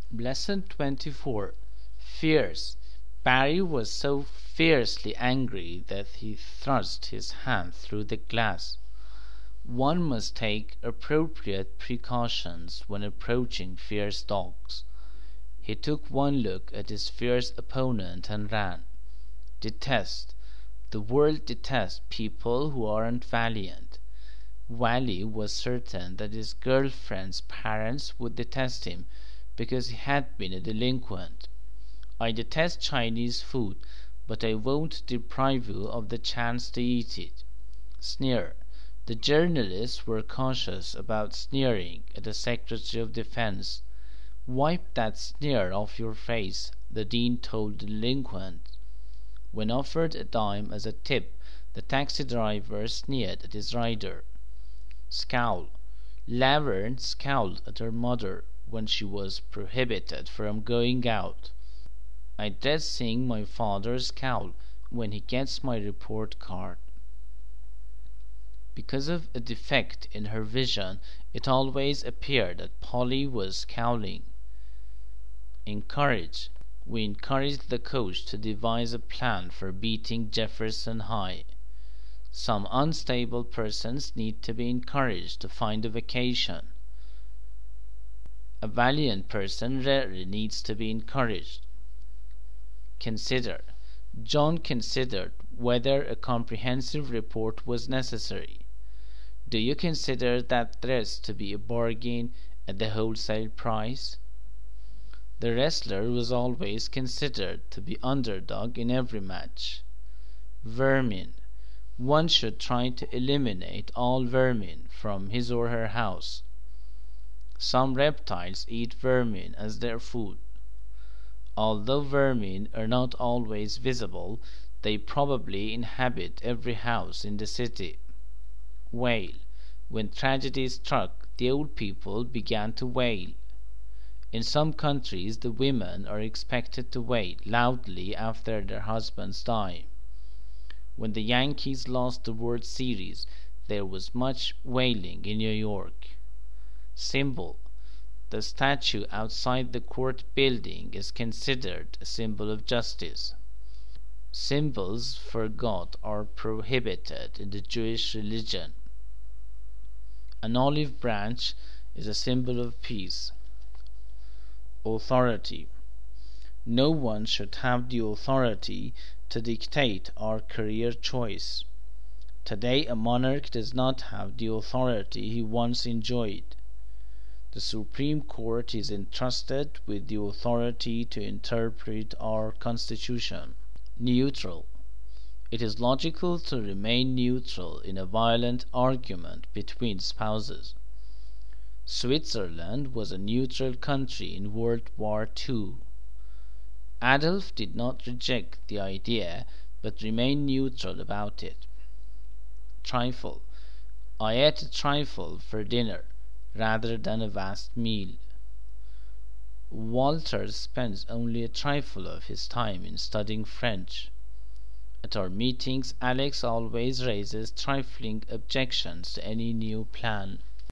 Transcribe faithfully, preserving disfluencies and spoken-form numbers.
Lesson twenty-four. Fierce. Barry was so fiercely angry that he thrust his hand through the glass. One must take appropriate precautions when approaching fierce dogs. He took one look at his fierce opponent and ran. Detest. The world detests people who aren't valiant. Wally was certain that his girl-friend's parents would detest him because he had been a delinquent. I detest Chinese food, but I won't deprive you of the chance to eat it. Sneer. The journalists were cautious about sneering at the Secretary of Defense. Wipe that sneer off your face, the dean told the delinquent. When offered a dime as a tip, the taxi driver sneered at his rider. Scowl. Laverne scowled at her mother when she was prohibited from going out. I dread seeing my father scowl when he gets my report card. Because of a defect in her vision, it always appeared that Polly was scowling. Encourage. We encouraged the coach to devise a plan for beating Jefferson High. Some unstable persons need to be encouraged to find a vacation. A valiant person rarely needs to be encouraged. Consider. John considered whether a comprehensive report was necessary. Do you consider that dress to be a bargain at the wholesale price? The wrestler was always considered to be underdog in every match. Vermin. One should try to eliminate all vermin from his or her house. Some reptiles eat vermin as their food. Although vermin are not always visible, they probably inhabit every house in the city. Wail. When tragedy struck, the old people began to wail. In some countries the women are expected to wail loudly after their husbands die. When the Yankees lost the World Series, there was much wailing in New York. Symbol. The statue outside the court building is considered a symbol of justice. Symbols for God are prohibited in the Jewish religion. An olive branch is a symbol of peace. Authority. No one should have the authority to dictate our career choice. Today a monarch does not have the authority he once enjoyed. The Supreme Court is entrusted with the authority to interpret our Constitution. Neutral. It is logical to remain neutral in a violent argument between spouses. Switzerland was a neutral country in World War Two. Adolf did not reject the idea, but remained neutral about it. Trifle. I ate a trifle for dinner, rather than a vast meal. Walter spends only a trifle of his time in studying French. At our meetings, Alex always raises trifling objections to any new plan.